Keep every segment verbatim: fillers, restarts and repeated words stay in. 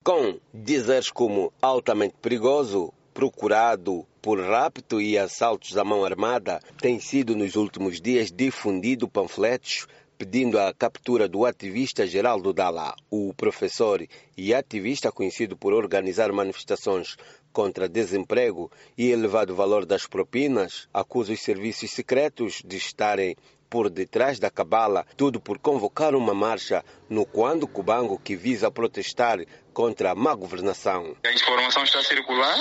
Com dizeres como altamente perigoso, procurado por rapto e assaltos à mão armada, tem sido nos últimos dias difundido panfletos pedindo a captura do ativista Geraldo Dalla. O professor e ativista conhecido por organizar manifestações contra desemprego e elevado valor das propinas, acusa os serviços secretos de estarem por detrás da cabala, tudo por convocar uma marcha no Cuando Cubango que visa protestar contra a má governação. A informação está a circular.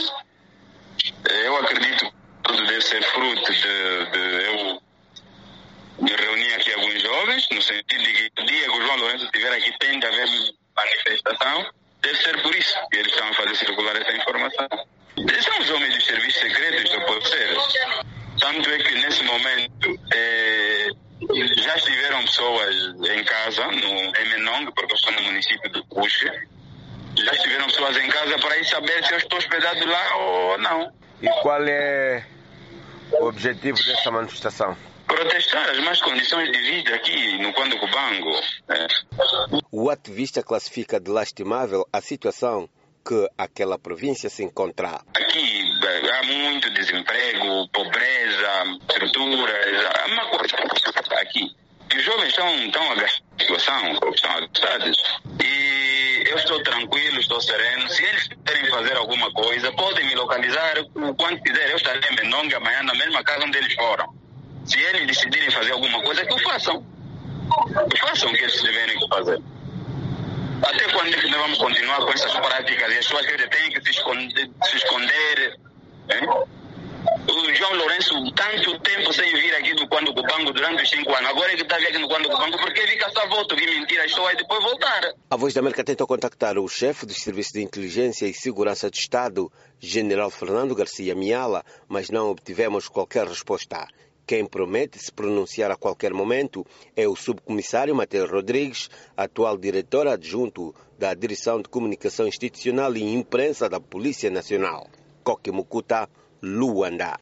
Eu acredito que tudo deve ser fruto de, de eu me reunir aqui alguns jovens, no sentido de que o dia que o João Lourenço estiver aqui tem de haver manifestação. Deve ser por isso que eles estão a fazer circular essa informação. Eles são os homens dos serviços secretos, não pode ser. Tanto é que nesse momento eh, já estiveram pessoas em casa, no Emenong, porque eu estou no município do Puxe, já estiveram pessoas em casa para ir saber se eu estou hospedado lá ou não. E qual é o objetivo dessa manifestação? Protestar as más condições de vida aqui no Cuando Cubango. É. O ativista classifica de lastimável a situação que aquela província se encontra. Aqui há muito desemprego, pobreza, estruturas, há uma coisa aqui. Os jovens estão, estão a gastar a situação, estão agastados. E eu estou tranquilo, estou sereno. Se eles querem fazer alguma coisa, podem me localizar o quanto quiser. Eu estarei em Menonga amanhã na mesma casa onde eles foram. Se eles decidirem fazer alguma coisa, que o façam. Que façam o que eles tiverem que fazer. Até quando é que nós vamos continuar com essas práticas e as pessoas que têm que se esconder? Se esconder hein? O João Lourenço, tanto tempo sem vir aqui do Cuando Cubango durante os cinco anos. Agora é que está aqui no Cuando Cubango porque fica só volta, vi mentiras, estou e depois voltar. A Voz da América tentou contactar o chefe dos Serviços de Inteligência e Segurança do Estado, General Fernando Garcia Miala, mas não obtivemos qualquer resposta. Quem promete se pronunciar a qualquer momento é o subcomissário Mateus Rodrigues, atual diretor adjunto da Direção de Comunicação Institucional e Imprensa da Polícia Nacional. Coque Mucuta, Luanda.